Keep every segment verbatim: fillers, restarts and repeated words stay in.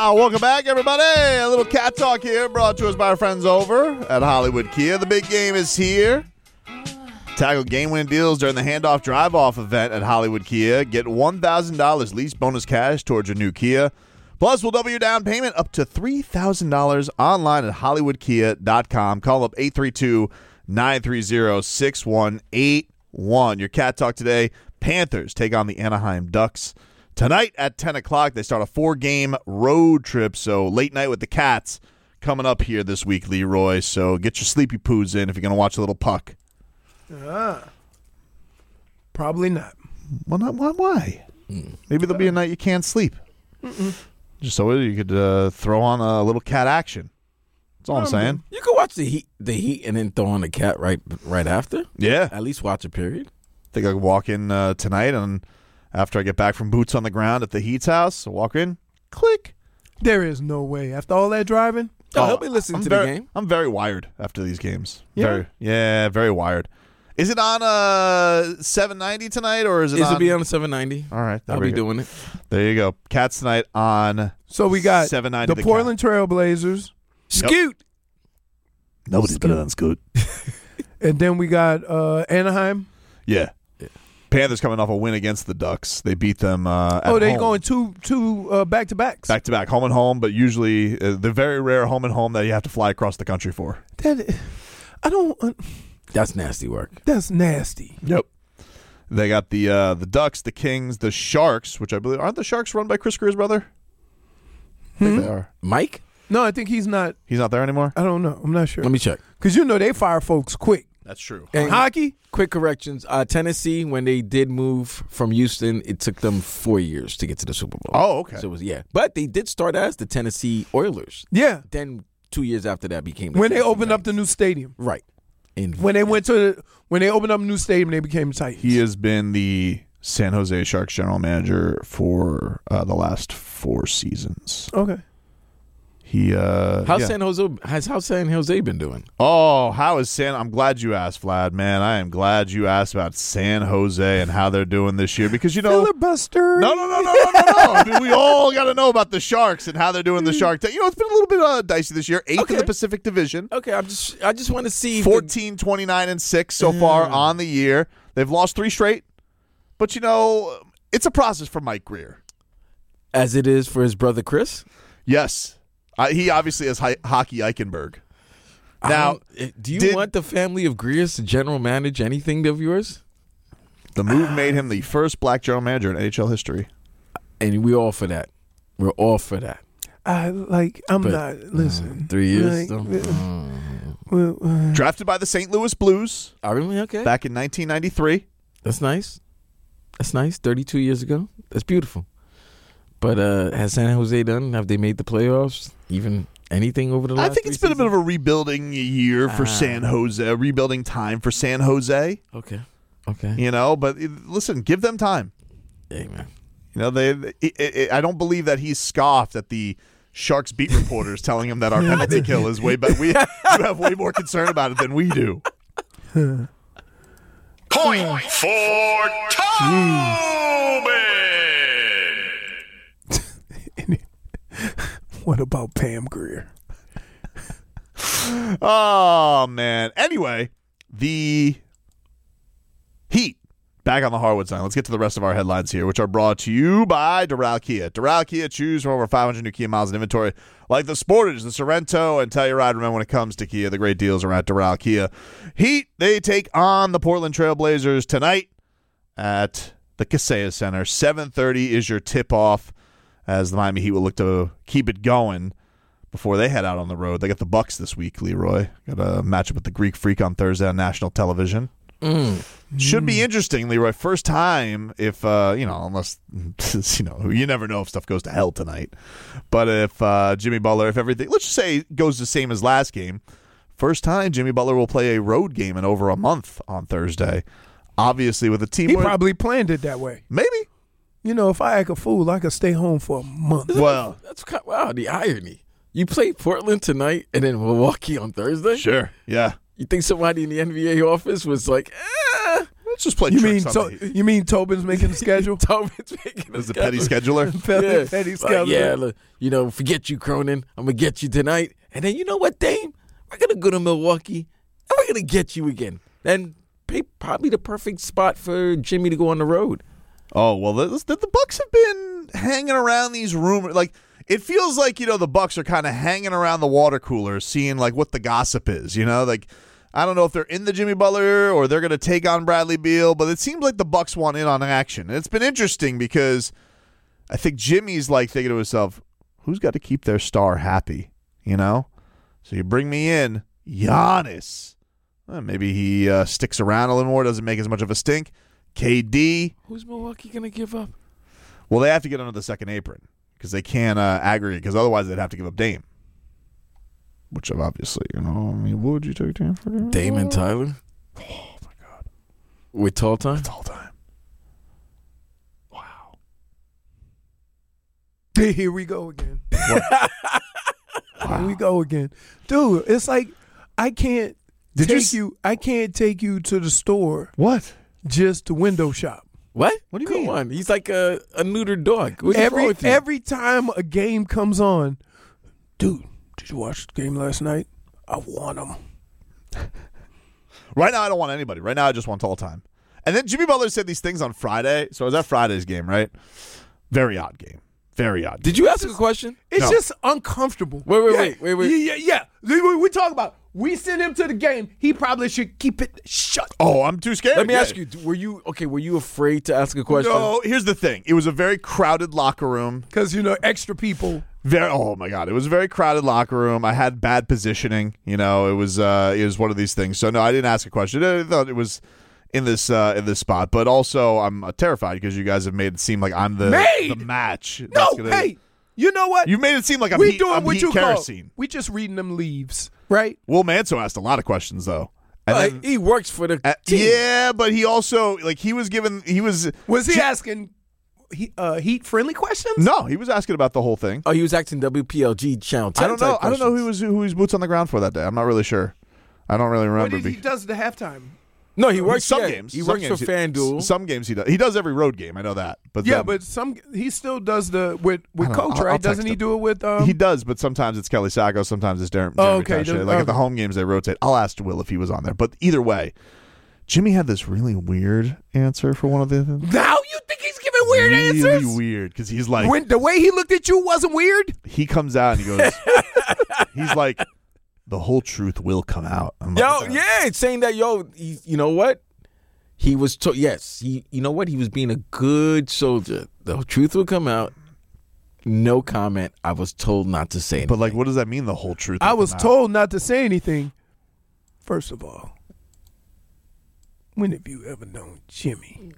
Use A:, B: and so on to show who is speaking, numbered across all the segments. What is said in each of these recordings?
A: Ah, welcome back, everybody. A little cat talk here brought to us by our friends over at Hollywood Kia. The big game is here. Tackle game-winning deals during the handoff drive-off event at Hollywood Kia. Get one thousand dollars lease bonus cash towards your new Kia. Plus, we'll double your down payment up to three thousand dollars online at hollywood kia dot com. Call up eight three two, nine three zero, six one eight one. Your cat talk today, Panthers take on the Anaheim Ducks. Tonight at ten o'clock, they start a four-game road trip, so late night with the Cats coming up here this week, Leroy. So get your sleepy poos in if you're going to watch a little puck.
B: Uh, probably not.
A: Well, not why? why? Mm. Maybe there'll be a night you can't sleep.
B: Mm-mm.
A: Just so you could uh, throw on a little cat action. That's all um, I'm saying.
C: You can watch the Heat, the Heat, and then throw on the Cat right, right after.
A: Yeah,
C: at least watch a period.
A: Think I could walk in uh, tonight, and after I get back from boots on the ground at the Heat's house, I'll walk in, click.
B: There is no way after all that driving.
C: Oh, he'll be listening
A: I'm
C: to
A: very,
C: the game.
A: I'm very wired after these games.
B: Yeah,
A: very, yeah, very wired. Is it on uh seven ninety tonight, or is it?
C: It'll
A: on...
C: be on seven ninety.
A: All right,
C: I'll be go. doing it.
A: There you go. Cats tonight on.
B: So we got
A: seven ninety.
B: The,
A: the
B: Portland Trailblazers.
C: Scoot.
A: Yep. Nobody's
B: Scoot.
A: better than Scoot.
B: And then we got uh, Anaheim.
A: Yeah. yeah. Panthers coming off a win against the Ducks. They beat them. Uh, at
B: oh, they
A: home.
B: going two two uh, back to backs.
A: Back to back, home and home, but usually uh, the very rare home and home that you have to fly across the country for.
B: That I don't. Uh,
C: That's nasty work.
B: That's nasty.
A: Yep. They got the uh, the Ducks, the Kings, the Sharks, which I believe aren't the Sharks run by Chris Greer's brother. I think
B: hmm?
A: they are.
C: Mike?
B: No, I think he's not.
A: He's not there anymore.
B: I don't know. I'm not sure.
C: Let me check.
B: Because you know they fire folks quick.
A: That's true.
B: And hockey?
C: Quick corrections. Uh, Tennessee, when they did move from Houston, it took them four years to get to the Super Bowl.
A: Oh, okay.
C: So it was yeah, but they did start as the Tennessee Oilers.
B: Yeah.
C: Then two years after that became the
B: when they
C: Tennessee
B: opened
C: Titans.
B: up the new stadium.
C: Right. In,
B: when they went to the, when they opened up a new stadium, they became the Titans.
A: He has been the San Jose Sharks general manager for uh, the last four seasons.
B: Okay.
A: He uh,
C: how's
A: yeah.
C: San Jose has how's San Jose been doing?
A: Oh, how is San? I'm glad you asked, Vlad. Man, I am glad you asked about San Jose and how they're doing this year because you know
B: filibuster.
A: No, no, no, no, no, no, no. I mean, we all got to know about the Sharks and how they're doing the Shark. You know, it's been a little bit uh, dicey this year. Eighth
C: okay.
A: in the Pacific Division.
C: Okay, I'm just I just want to see
A: fourteen, twenty-nine, and six so far
C: mm.
A: on the year. They've lost three straight, but you know, it's a process for Mike Grier,
C: as it is for his brother Chris.
A: Yes. Uh, he obviously has hi- Hockey Eichenberg. Now,
C: do you
A: did,
C: want the family of Greers to general manage anything of yours?
A: The move made him the first black general manager in N H L history.
C: And we're all for that. We're all for that.
B: I like. I'm
C: but,
B: not. Listen,
C: uh, three years.
B: Like,
C: uh,
B: well, uh,
A: Drafted by the Saint Louis Blues.
C: Oh, really? Okay.
A: Back in nineteen ninety-three.
C: That's nice. That's nice. thirty-two years ago. That's beautiful. But uh, has San Jose done? Have they made the playoffs? Even anything over the last
A: I think it's
C: three
A: been
C: seasons?
A: a bit of a rebuilding year for
C: Ah.
A: San Jose, a rebuilding time for San Jose.
C: Okay. Okay.
A: You know, but listen, give them time.
C: Hey, man.
A: You know, they. It, it, I don't believe that he's scoffed at the Sharks beat reporters telling him that our penalty kill is way better. We you have way more concern about it than we do.
D: Point for Tobin.
B: what about Pam Grier?
A: Oh man. Anyway, the Heat back on the hardwood side. Let's get to the rest of our headlines here, which are brought to you by Doral Kia. Doral Kia, choose from over five hundred new Kia miles in inventory, like the Sportage, the Sorrento, and Telluride. Remember, when it comes to Kia, the great deals are at Doral Kia. Heat, they take on the Portland Trailblazers tonight at the Kaseya Center. seven thirty is your tip-off, as the Miami Heat will look to keep it going before they head out on the road. They got the Bucks this week, Leroy. Got a matchup with the Greek Freak on Thursday on national television.
C: Mm.
A: Should be interesting, Leroy. First time, if uh, you know, unless you know, you never know if stuff goes to hell tonight. But if uh, Jimmy Butler, if everything, let's just say, goes the same as last game, first time Jimmy Butler will play a road game in over a month on Thursday. Obviously, with a team,
B: He
A: where,
B: probably planned it that way.
A: maybe.
B: You know, if I act a fool, I could stay home for a month.
A: Well,
C: That's kind of, wow, the irony. You play Portland tonight and then Milwaukee on Thursday?
A: sure, yeah.
C: You think somebody in the N B A office was like, eh,
A: Let's just play
B: You
A: tricks
B: mean
A: on
B: to,
A: the Heat.
B: you mean Tobin's making the schedule?
C: Tobin's making
A: As
C: a
A: the petty scheduler.
B: petty,
C: Yeah.
B: petty
C: Like,
B: schedule.
C: yeah, look, you know, forget you, Cronin. I'm gonna get you tonight, and then you know what, Dame? We're gonna go to Milwaukee, and we're gonna get you again. And pay, probably the perfect spot for Jimmy to go on the road.
A: Oh, well, the, the, the Bucks have been hanging around these rumors. Like, it feels like, you know, the Bucks are kind of hanging around the water cooler, seeing, like, what the gossip is, you know? Like, I don't know if they're in the Jimmy Butler or they're going to take on Bradley Beal, but it seems like the Bucks want in on action. And it's been interesting because I think Jimmy's, like, thinking to himself, who's got to keep their star happy, you know? So you bring me in, Giannis. Well, maybe he uh, sticks around a little more, doesn't make as much of a stink. K D.
C: Who's Milwaukee gonna give up?
A: Well, they have to get under the second apron because they can't uh, aggregate, because otherwise they'd have to give up Dame. Which obviously, you know, I mean, what would you take Dame for?
C: Dame and Tyler?
A: Oh, my God.
C: With tall time?
A: It's all time. Wow.
B: Here we go again. Here we go again. Dude, it's like I can't
A: Did you
B: take
A: s-
B: you I can't take you to the store
A: What?
B: just to window shop.
C: What?
A: What do you
C: Come
A: mean?
C: on. He's like a, a neutered dog. What's wrong
B: Every
C: with you?
B: every time a game comes on, dude, did you watch the game last night? I want them.
A: Right now, I don't want anybody. Right now, I just want all time. And then Jimmy Butler said these things on Friday. So it was that Friday's game, right? Very odd game. Very odd.
C: Did you ask a question?
B: It's
A: No.
B: just uncomfortable.
C: Wait, wait,
B: Yeah,
C: wait, wait, wait.
B: Yeah, yeah. yeah. We, we talk about we send him to the game. He probably should keep it shut.
A: Oh, I'm too scared.
C: Let me
A: Yeah.
C: ask you, were you okay, were you afraid to ask a question?
A: No, here's the thing. It was a very crowded locker room.
B: Because, you know, extra people.
A: Very. Oh my God! It was a very crowded locker room. I had bad positioning. You know, it was. Uh, it was one of these things. So no, I didn't ask a question. I thought it was in this uh, in this spot. But also, I'm uh, terrified because you guys have made it seem like I'm the
B: Made?
A: the match.
B: No,
A: that's gonna-
B: hey, you know what?
A: you made it seem like I'm
B: we
A: heat,
B: doing
A: I'm
B: what
A: heat
B: you
A: kerosene.
B: call. We just reading them leaves, right?
A: Will Manso asked a lot of questions though. And
C: Uh,
A: then-
C: he works for the
A: uh,
C: team.
A: yeah, but he also like he was given he was
B: Was he
A: J-
B: asking he, uh, heat friendly questions?
A: no he was asking about the whole thing.
C: Oh, he was acting W P L G channel ten
A: I don't know.
C: type
A: I don't know who
C: questions.
A: was who was boots on the ground for that day. I'm not really sure. I don't really
B: What
A: remember.
B: did he
A: be-
B: does the halftime?
C: No, he works
A: some
C: yeah,
A: games.
C: He
A: some
C: works
A: games
C: for FanDuel.
A: Some games he does. He does every road game. I know that. But
B: Yeah,
A: then-
B: but some he still does the with with
A: I don't know.
B: coach,
A: I'll-
B: right?
A: I'll
B: Doesn't
A: text
B: he
A: him.
B: do it with um
A: he does. But sometimes it's Kelly Sago. Sometimes it's Darren.
B: Oh,
A: Jeremy
B: okay,
A: Taché.
B: does-
A: Like at the
B: okay.
A: home games, they rotate. I'll ask Will if he was on there. But either way, Jimmy had this really weird answer for one of the
B: Now you think he's giving weird
A: really
B: answers?
A: weird because he's like
B: When the way he looked at you wasn't weird?
A: he comes out and he goes he's like the whole truth will come out. I'm like,
C: Yo,
A: uh,
C: yeah, it's saying that yo, he, you know what? He was to- yes, he you know what? He was being a good soldier. The truth will come out. No comment. I was told not to say anything.
A: But like, what does that mean? The whole truth.
B: I
A: will
B: was
A: come out?
B: told not to say anything. First of all, when have you ever known Jimmy?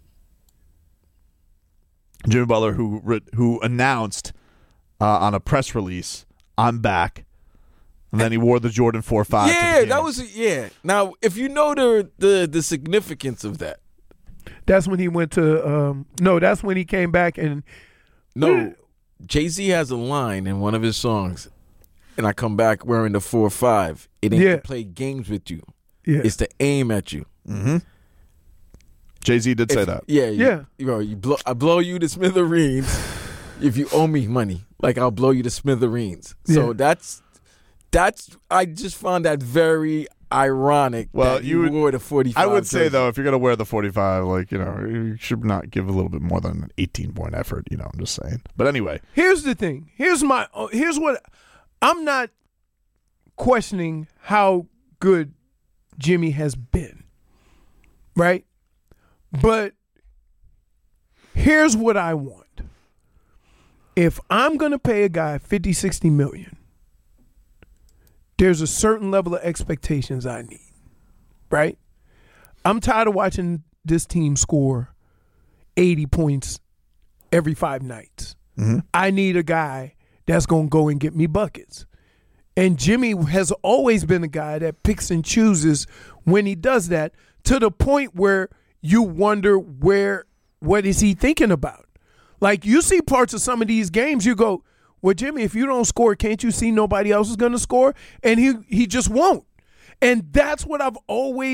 A: Jimmy Butler, who re- who announced uh, on a press release, "I'm back," and then he wore the Jordan four five. to the
C: yeah,
A: game.
C: that was yeah. Now, if you know the the the significance of that,
B: That's when he went to um no, that's when he came back and
C: no, Jay Z has a line in one of his songs, and I come back wearing the four five. It ain't
B: Yeah.
C: to play games with you.
B: yeah.
C: It's to aim at you.
A: Mm-hmm. Jay Z did say
C: If-
A: that.
C: Yeah, you,
B: Yeah.
C: You know, you blow, I blow you to smithereens if you owe me money. Like I'll blow you to smithereens. So
B: Yeah.
C: that's that's. I just found that very ironic.
A: Well,
C: that
A: you
C: you
A: would-
C: wore the forty-five.
A: I would say
C: jersey.
A: though, if you're gonna wear the forty-five, like you know, you should not give a little bit more than an eighteen point effort. You know, I'm just saying. But anyway,
B: Here's the thing. Here's my uh, here's what I'm not questioning how good Jimmy has been. Right? But here's what I want. If I'm going to pay a guy fifty, sixty million, there's a certain level of expectations I need. Right? I'm tired of watching this team score eighty points every five nights. I need a guy that's going to go and get me buckets. And Jimmy has always been a guy that picks and chooses when he does that, to the point where you wonder where, what is he thinking about? Like, you see parts of some of these games, you go, well, Jimmy, if you don't score, can't you see nobody else is going to score? And he he just won't. And that's what I've always,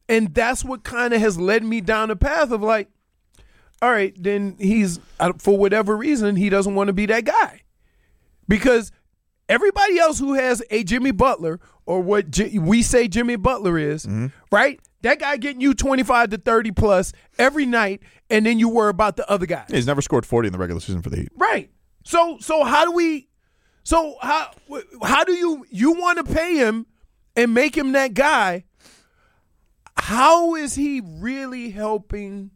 B: And that's what kind of has led me down the path of like, all right, then he's, for whatever reason, he doesn't want to be that guy. Because everybody else who has a Jimmy Butler or what J- we say Jimmy Butler is, mm-hmm. right? That guy getting you twenty-five to thirty plus every night, and then you worry about the other guy.
A: Yeah, he's never scored forty in the regular season for the Heat.
B: Right. So so how do we so how how do you you want to pay him and make him that guy? How is he really helping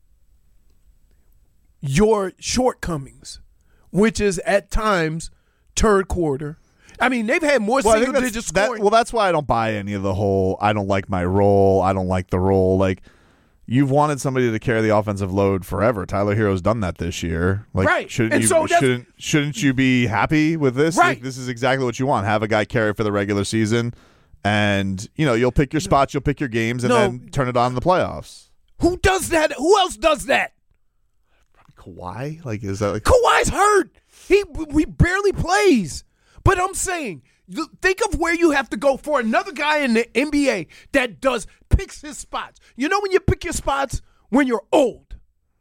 B: your shortcomings, which is at times third quarter? I mean, they've had more
A: well,
B: single digit scoring.
A: That, well, that's why I don't buy any of the whole I don't like my role, I don't like the role. Like, you've wanted somebody to carry the offensive load forever. Tyler Hero's done that this year. Like,
B: right.
A: Shouldn't
B: and
A: you
B: so
A: shouldn't shouldn't you be happy with this?
B: Right.
A: Like, this is exactly what you want. Have a guy carry for the regular season, and you know you'll pick your spots, you'll pick your games, and
B: no.
A: then turn it on in the playoffs.
B: Who does that? Who else does that?
A: Kawhi? Like, is that like
B: Kawhi's hurt? He we barely plays. But I'm saying, think of where you have to go for another guy in the N B A that does picks his spots. You know when you pick your spots? When you're old.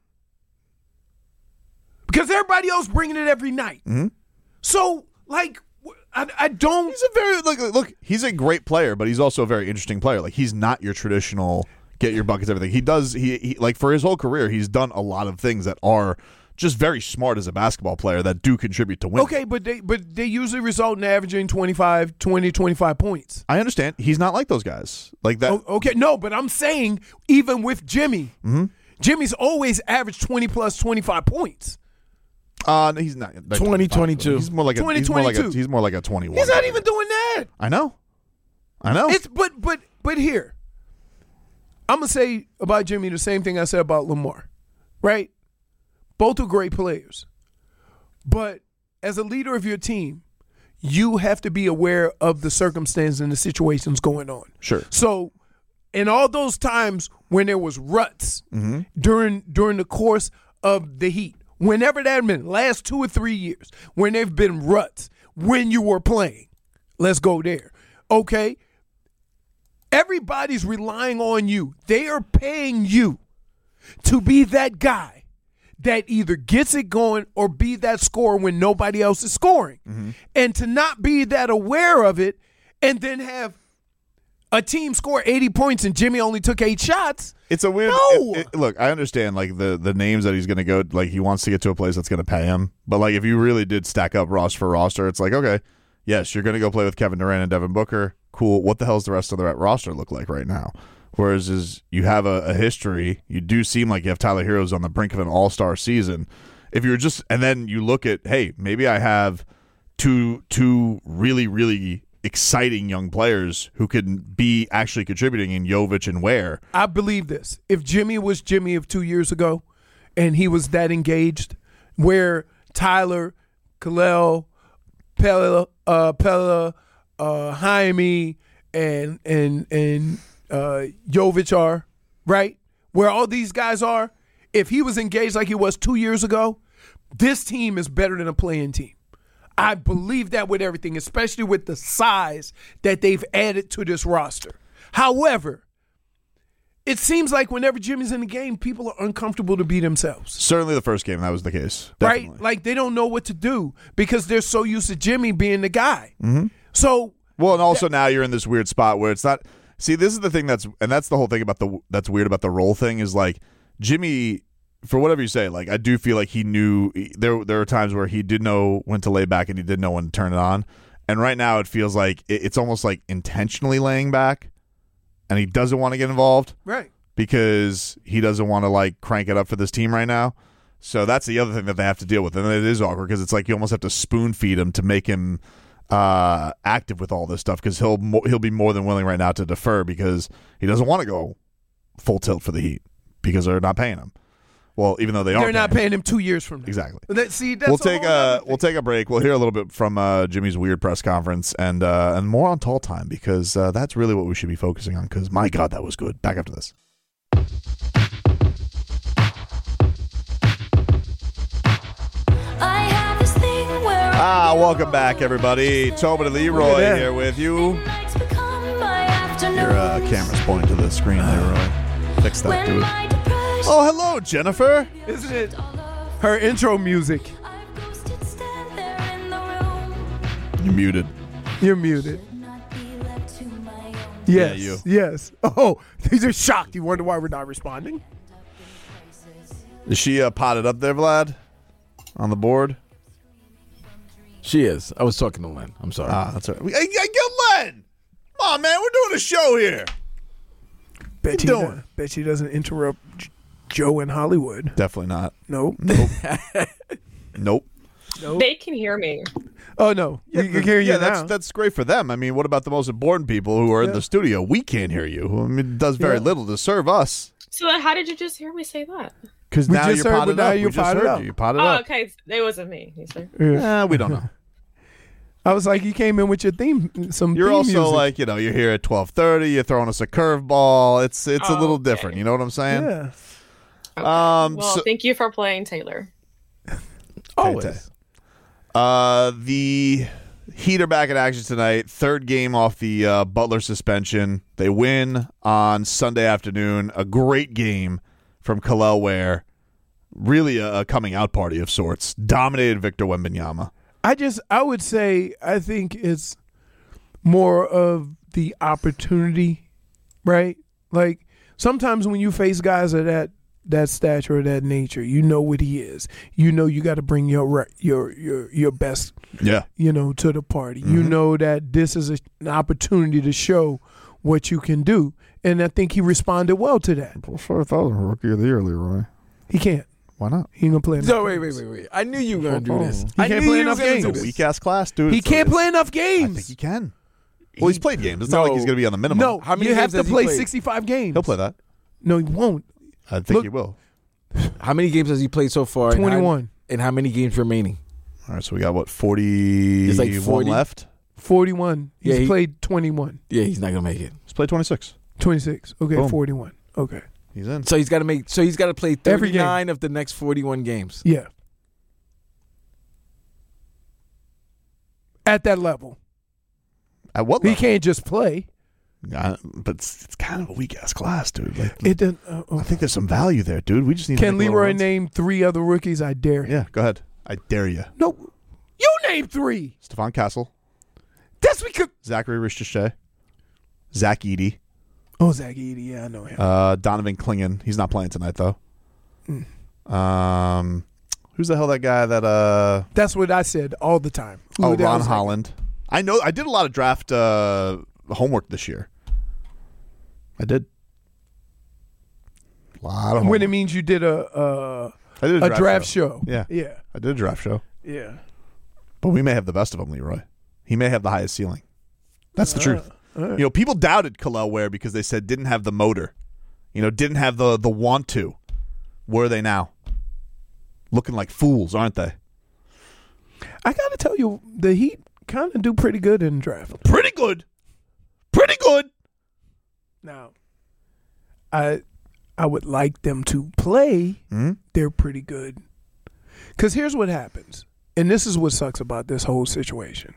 B: Because everybody else bringing it every night.
A: Mm-hmm.
B: So, like, I, I don't.
A: He's a very look. Look, he's a great player, but he's also a very interesting player. Like, he's not your traditional get your buckets, everything. He does. He, he like for his whole career, he's done a lot of things that are just very smart as a basketball player that do contribute to winning.
B: Okay, but they but they usually result in averaging twenty-five, twenty, twenty-five points.
A: I understand. He's not like those guys. Like that.
B: O- okay, no, but I'm saying even with Jimmy,
A: mm-hmm.
B: Jimmy's always averaged twenty plus twenty-five points.
A: Uh, no, he's not. Like
C: twenty twenty-two.
A: He's more like a, he's more like a he's more like a twenty-one.
B: He's not even doing that.
A: I know. I know.
B: It's but but but here. I'm going to say about Jimmy the same thing I said about Lamar. Right? Both are great players. But as a leader of your team, you have to be aware of the circumstances and the situations going on.
A: Sure.
B: So in all those times when there was ruts
A: mm-hmm.
B: during during the course of the Heat, whenever that had been, last two or three years, when they've been ruts, when you were playing, let's go there. Okay? Everybody's relying on you. They are paying you to be that guy that either gets it going or be that scorer when nobody else is scoring.
A: Mm-hmm.
B: And to not be that aware of it and then have a team score eighty points and Jimmy only took eight shots.
A: It's a weird.
B: No.
A: It, it, look, I understand like the the names that he's going to go. Like he wants to get to a place that's going to pay him. But like if you really did stack up roster for roster, it's like okay, yes, you're going to go play with Kevin Durant and Devin Booker. Cool. What the hell's the rest of the roster look like right now? Whereas is you have a, a history. You do seem like you have Tyler Hero's on the brink of an all-star season. If you're just and then you look at hey, maybe I have two two really really exciting young players who can be actually contributing in Jovic and Ware.
B: I believe this. If Jimmy was Jimmy of two years ago and he was that engaged, where Tyler, Kalel, Pella, uh, Pella, uh, Jaime, and and and uh, Jovic are, right? Where all these guys are, if he was engaged like he was two years ago, this team is better than a playing team. I believe that with everything, especially with the size that they've added to this roster. However, it seems like whenever Jimmy's in the game, people are uncomfortable to be themselves.
A: Certainly the first game, that was the case. Definitely.
B: Right? Like they don't know what to do because they're so used to Jimmy being the guy.
A: Mm-hmm.
B: So,
A: well, and also that, now you're in this weird spot where it's not. See, this is the thing that's, and that's the whole thing about the that's weird about the role thing is like Jimmy. For whatever you say, like I do feel like he knew there. There are times where he did know when to lay back and he did know when to turn it on. And right now, it feels like it, it's almost like intentionally laying back, and he doesn't want to get involved,
B: right?
A: Because he doesn't want to like crank it up for this team right now. So that's the other thing that they have to deal with, and it is awkward because it's like you almost have to spoon feed him to make him uh, active with all this stuff because he'll mo- he'll be more than willing right now to defer because he doesn't want to go full tilt for the Heat because they're not paying him. Well, even though they are,
B: they're not paying him two years from now.
A: Exactly.
B: That, see, that's
A: we'll
B: a
A: take
B: whole
A: a
B: other
A: we'll take a break. We'll hear a little bit from uh, Jimmy's weird press conference and uh, and more on Tall Time because uh, that's really what we should be focusing on. Because my God, that was good. Back after this. Ah, welcome back, everybody. Tobin and Leroy here with you. Your uh, camera's pointing to the screen there, Roy. Fix that, dude. Oh, hello, Jennifer.
B: Isn't it her intro music?
A: You're muted.
B: You're muted. Yes.
A: you.
B: Yes. Oh, these are shocked. You wonder why we're not responding?
A: Is she uh, potted up there, Vlad? On the board?
C: She is. I was talking to Len. I'm sorry.
A: Ah, that's right. Hey, hey, get Len! Come on, man. We're doing a show here.
B: Bet
A: you
B: you,
A: doing?
B: bet she doesn't interrupt J- Joe in Hollywood.
A: Definitely not.
B: Nope.
A: Nope. nope.
B: Nope.
E: They can hear me.
B: Oh, no.
A: Yeah,
B: you can hear
A: yeah,
B: you
A: that's
B: now.
A: that's great for them. I mean, what about the most important people who are in
B: Yeah.
A: the studio? We can't hear you. I mean, it does very
B: Yeah.
A: little to serve us.
E: So then how did you just hear me say that?
A: Because
B: We
A: now
B: just
A: you're
B: heard,
A: potted
B: but now
A: up.
B: you're
A: we just
B: potted
A: heard
B: up.
A: you. You potted
E: Oh,
A: up.
E: okay. It wasn't me. You said.
B: Yeah.
A: Eh, we don't know.
B: I was like, you came in with your theme, some
A: You're
B: theme
A: also
B: music.
A: like, you know, you're here at twelve thirty. You're throwing us a curveball. It's it's a
E: Oh,
A: little
E: okay.
A: different. You know what I'm saying?
B: yeah.
E: Okay.
A: Um,
E: well,
A: so-
E: thank you for playing Taylor.
C: Always.
A: Tay-Tay. Uh, the Heat are back in action tonight. Third game off the uh, Butler suspension. They win on Sunday afternoon. A great game from Kel'el Ware. Really a, a coming out party of sorts. Dominated Victor Wembanyama.
B: I just, I would say, I think it's more of the opportunity, right? Like sometimes when you face guys of that that stature or that nature, you know what he is. You know you got to bring your re- your your your best,
A: Yeah.
B: you know, to the party.
A: Mm-hmm.
B: You know that this is a, an opportunity to show what you can do, and I think he responded well to that.
A: Plus five thousand rookie of the year, Leroy.
B: He can't.
A: Why not?
B: He ain't gonna play enough.
C: So wait, wait, wait, wait. I knew you were gonna do this.
B: He
C: I
B: can't
C: knew
B: play
C: you
B: enough
C: was gonna
B: games.
C: do
A: It's a
C: this.
A: weak ass class, dude.
B: He
A: It's-
B: can't
A: it's-
B: play enough
A: I
B: games.
A: think he can. Well, he's played games. It's not
C: No.
A: like he's going to be on the minimum.
B: No,
C: How many
B: you have
C: games
B: to
C: has he
B: play
C: played?
B: sixty-five games.
A: He'll play that.
B: No, he won't.
A: I think
B: Look-
A: he will.
C: How many games has he played so far? and how-
B: twenty-one.
C: And how many games remaining?
A: All right, so we got, what, forty-one
C: It's like forty.
A: left?
B: forty-one. He's
C: Yeah, he-
B: played twenty-one.
C: Yeah, he's not gonna make it.
A: He's played twenty-six.
B: twenty-six. Okay,
A: Boom.
B: forty-one. Okay.
A: He's in.
C: So he's got to make. So he's got to play
B: Every game.
C: thirty-nine of the next forty-one games.
B: Yeah. At that level.
A: At what
B: He
A: level?
B: can't just play.
A: Uh, but it's, it's kind of a weak ass class, dude. Like,
B: It doesn't, uh,
A: I think there's some value there, dude. We just need
B: Can
A: to make a little
B: Leroy
A: runs.
B: name three other rookies? I dare him.
A: Yeah, go ahead. I dare you.
B: No. You name three.
A: Stephon Castle,
B: That's because.
A: Zachary Ricochet, Zach Edey,
B: Oh, Zach Edey. Yeah, I know him.
A: uh, Donovan Clingan. He's not playing tonight though.
B: Hmm.
A: Um, who's the hell that guy that uh?
B: That's what I said all the time. Who
A: Oh,
B: the hell
A: Ron
B: is that?
A: Holland. I know. I did a lot of draft uh, homework this year. I did. A lot of
B: When
A: homework.
B: it means you did a a,
A: I did
B: a draft show.
A: Yeah.
B: Yeah.
A: I did a draft show.
B: Yeah.
A: But we may have the best of him, Leroy. He may have the highest ceiling. That's the truth.
B: all right.
A: You know, people doubted Kel'el Ware because they said didn't have the motor. You know, didn't have the the want to. Where are they now? Looking like fools, aren't they?
B: I got to tell you, the Heat kind of do pretty good in the draft.
A: Pretty good. Pretty good.
B: Now, I I would like them to play.
A: Mhm.
B: They're pretty good. Because here's what happens, and this is what sucks about this whole situation.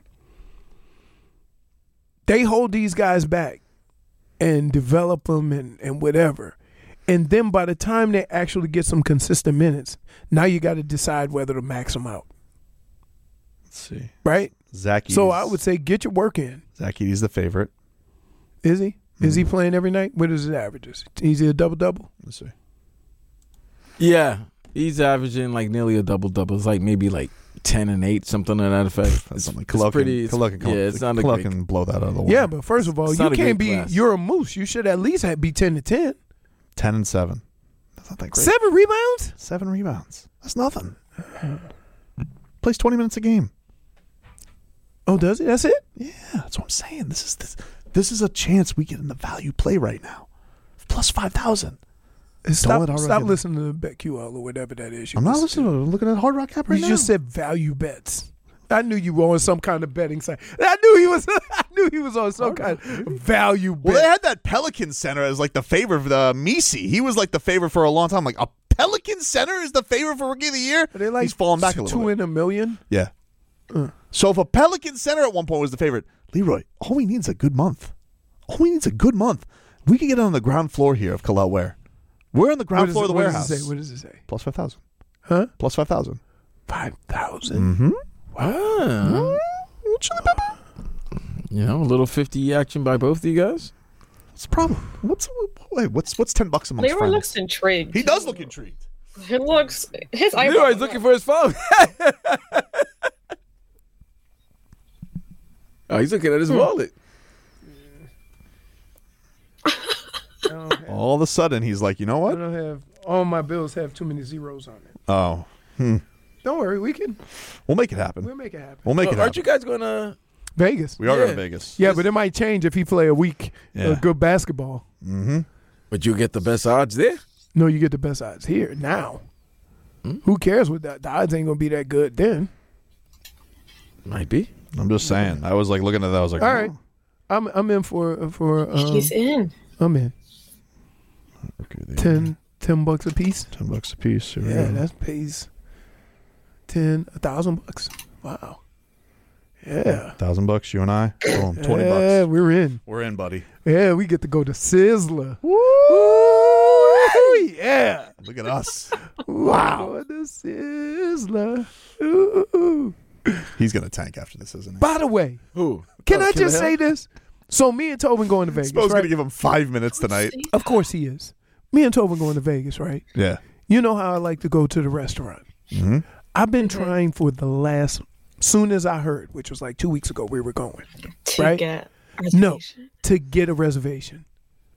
B: They hold these guys back and develop them and, and whatever. And then by the time they actually get some consistent minutes, now you got to decide whether to max them out,
A: Let's see.
B: right?
A: Zach
B: So
A: Edey's-
B: I would say get your work in.
A: Zach Edey's the favorite.
B: Is he? Is
A: Hmm.
B: he playing every night? What is his averages? Is he a double-double?
A: Let's see.
C: Yeah, he's averaging like nearly a double double. It's like maybe like ten and eight, something to that effect.
A: That's
C: It's,
A: something.
C: it's
A: Kel'el
C: pretty.
A: can, Kel'el can,
C: yeah, it's not a
A: Kel'el
C: great.
A: can blow that out of the water.
B: Yeah, but first of all,
C: It's
B: you
C: not a
B: can't
C: great
B: be.
C: class.
B: You're a moose. You should at least have, be ten to ten.
A: ten and seven. That's not that great.
B: Seven rebounds.
A: Seven rebounds. That's nothing. Plays twenty minutes a game.
B: Oh, does he? That's it.
A: Yeah, that's what I'm saying. This is this. This is a chance we get in the value play right now. Plus five thousand.
B: Stop.
A: let Hard Rock
B: Stop
A: in.
B: listening to BetQL or whatever that is. You
A: I'm not
B: listen
A: listening. To it. I'm looking at Hard Rock Cap
B: to.
A: right
B: You
A: now.
B: just said value bets. I knew you were on some kind of betting site. I knew he was. I knew he was on some kind of value bet.
A: Well, they had that Pelican Center as like the favorite for the Misi. He was like the favorite for a long time. Like a Pelican Center is the favorite for Rookie of the Year.
B: Are they like
A: He's fallen back a
B: two
A: little bit.
B: in a million.
A: Yeah. So if a Pelican Center at one point was the favorite, Leroy, all we need is a good month. All we need is a good month. We can get on the ground floor here of Kalel Ware. We're on the ground
B: What
A: floor
B: does-
A: of the
B: what
A: warehouse.
B: Does it say? What does it say?
A: Plus five thousand.
B: Huh?
A: Plus five thousand.
B: Five thousand.
A: Mm-hmm.
C: Wow.
A: Chili pepper.
C: You know, a little fifty action by both of you guys.
A: What's the problem? What's wait? What's what's ten bucks amongst
E: Leroy
A: friends?
E: looks intrigued.
A: He does look intrigued.
E: He looks. His eyebrows.
C: Leroy's looking for his phone. Oh, he's looking at his wallet.
B: I don't have,
A: All of a sudden, he's like, you know
B: I
A: what?
B: don't have. All my bills have too many zeros on it.
A: Oh,
B: Don't worry, we can.
A: we'll make it happen.
B: We'll make it happen.
A: We'll make
C: Oh,
A: it
C: aren't
A: happen.
C: you guys gonna?
B: Vegas.
A: We are going
C: Yeah.
A: to Vegas.
B: Yeah, but it might change if he play a week
A: Yeah.
B: of good basketball.
A: Mm-hmm.
C: But you get the best odds there.
B: No, you get the best odds here now.
A: Hmm?
B: Who cares what that? The odds ain't gonna be that good then.
C: Might be.
A: I'm just saying. I was like looking at that. I was like,
B: All
A: oh.
B: right, I'm I'm in for for. Um,
E: He's in.
B: I'm in.
A: Okay, there.
B: Ten, ten bucks a piece.
A: ten bucks a piece. Here we
B: Yeah,
A: go.
B: that pays ten, a thousand bucks. Wow. Yeah.
A: thousand bucks. You and I. Boom. Twenty
B: Yeah,
A: bucks.
B: we're in.
A: We're in, buddy.
B: Yeah, we get to go to Sizzler. Woo! Yeah.
A: Look at us.
B: Wow. Going to Sizzler. Ooh.
A: He's gonna tank after this, isn't he?
B: By the way,
C: Who?
B: can
C: Oh,
B: I
C: Killer
B: just say
C: Hill?
B: this? So me and Tobin going to Vegas,
A: Spo's
B: right?
A: gonna give him five minutes tonight.
B: Of course he is. Me and Tobin going to Vegas, right?
A: Yeah.
B: You know how I like to go to the restaurant.
A: Mm-hmm.
B: I've been trying for the last, soon as I heard, which was like two weeks ago, we were going
E: To
B: Right?
E: get a
B: No.
E: reservation.
B: to get a reservation.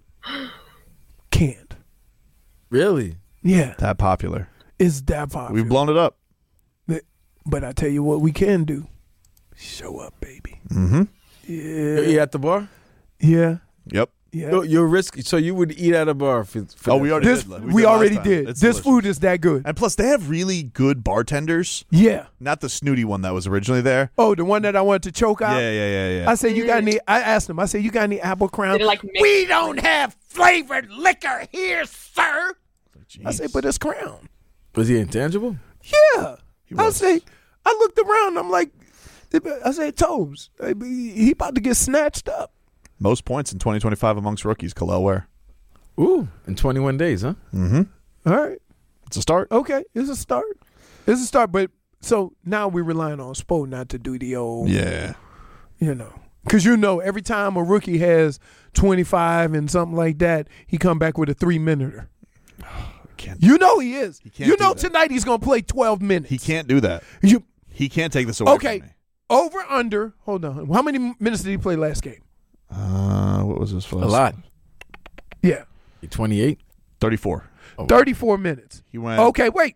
B: Can't.
C: Really?
B: Yeah,
A: That popular.
B: it's that popular.
A: We've blown it up.
B: But I tell you what, we can do. Show up, baby.
A: Mm-hmm.
B: Yeah,
C: You at the bar?
B: yeah,
A: Yep.
B: yeah.
C: No, you're risky. So you would eat at a bar for, for
A: Oh,
C: that
A: we already
B: This
A: did.
B: we,
A: did last
B: already
A: time.
B: did.
A: It's
B: This
A: delicious.
B: food is that good.
A: And plus, they have really good bartenders.
B: Yeah.
A: Not the snooty one that was originally there.
B: Oh, the one that I wanted to choke out.
A: Yeah, yeah, yeah, yeah.
B: I said, you got any? I asked him. I said, you got any apple crown?
E: Did it like mix-
B: we don't have flavored liquor here, sir. I
A: Jeez.
B: said, but it's Crown.
C: Was he intangible?
B: Yeah.
A: He
B: I
A: was.
B: say, I looked around. I'm like, I said, Tobes, he about to get snatched up.
A: Most points in twenty twenty-five amongst rookies. Kalel Ware.
C: Ooh, in twenty-one days, huh?
A: Mm-hmm.
B: All right.
A: It's a start.
B: Okay. It's a start. It's a start. But so now we're relying on Spo not to do the old,
A: Yeah.
B: you know. Because, you know, every time a rookie has twenty-five and something like that, he come back with a three-minuter.
A: Can't.
B: You know he is.
A: can't
B: you
A: do
B: know
A: that.
B: tonight he's going to play twelve minutes.
A: He can't do that.
B: You
A: He can't take this away
B: Okay.
A: from me.
B: Over, under. Hold on. How many minutes did he play last game?
A: Uh, what was his first?
C: A lot.
B: Yeah.
C: twenty-eight.
A: thirty-four.
B: thirty-four minutes.
A: He went
B: Okay, wait.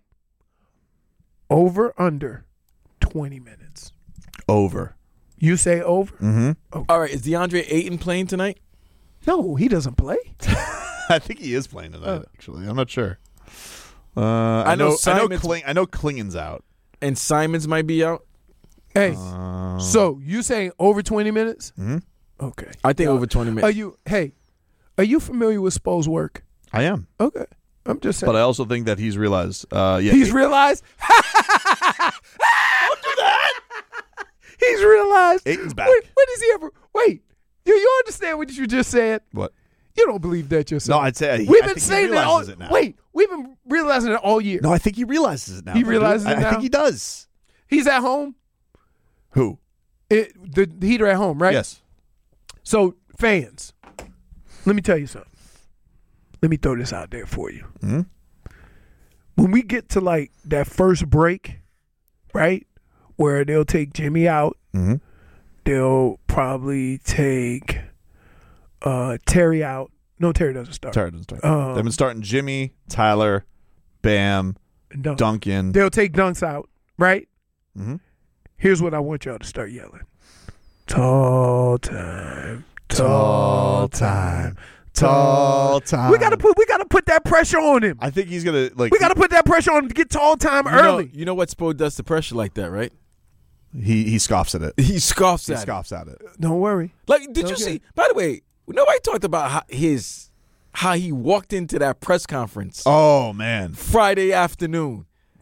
B: Over, under twenty minutes.
A: over.
B: You say over?
A: Mm-hmm.
C: All right, is DeAndre Ayton playing tonight?
B: No, he doesn't play.
A: I think he is playing tonight.
B: Uh.
A: Actually, I'm not sure. Uh, I,
C: I know
A: know. I know.
C: Simon's-
A: Kling, I know Klingen's out.
C: And Simons might be out?
B: Hey,
A: Uh,
B: so you saying over twenty minutes?
A: Mhm.
B: Okay.
C: I think over twenty
B: Are
C: minutes.
B: you, hey, are you familiar with Spo's work?
A: I am,
B: Okay. I'm just saying.
A: but I also think that he's realized. Uh, yeah,
B: He's realized. Don't do that. He's realized.
A: Aiton's back.
B: When, when is he ever? Wait. You you understand what you just said?
A: what?
B: You don't believe that
A: No,
B: yourself.
A: I'd say he,
B: We've
A: I
B: been
A: think
B: saying
A: he
B: that all.
A: realizes it now.
B: Wait, we've been realizing it all year.
A: No, I think he realizes it now.
B: He
A: though, dude.
B: realizes
A: I,
B: it
A: I
B: now?
A: think he does.
B: He's at home.
A: Who?
B: It, the, the heater at home, right?
A: Yes.
B: So fans, let me tell you something. Let me throw this out there for you.
A: Mhm.
B: When we get to like that first break, right, where they'll take Jimmy out,
A: Mm-hmm.
B: they'll probably take uh, Terry out. No, Terry doesn't start.
A: Terry doesn't start.
B: Um,
A: They've been starting Jimmy, Tyler, Bam,
B: And Dunk.
A: Duncan.
B: They'll take Dunks out, right?
A: Mm-hmm.
B: Here's what I want y'all to start yelling. Tall time.
A: Tall time. Tall time.
B: We gotta put we gotta put that pressure on him.
A: I think he's gonna like.
B: We gotta put that pressure on him to get tall time
C: You
B: early.
C: Know, you know what Spo does to pressure like that, right?
A: He he scoffs at it.
C: He scoffs
A: He
C: at it.
A: scoffs at it.
B: Don't worry.
C: Like, did you
B: Okay.
C: see? By the way, nobody talked about how his how he walked into that press conference
A: Oh man.
C: Friday afternoon.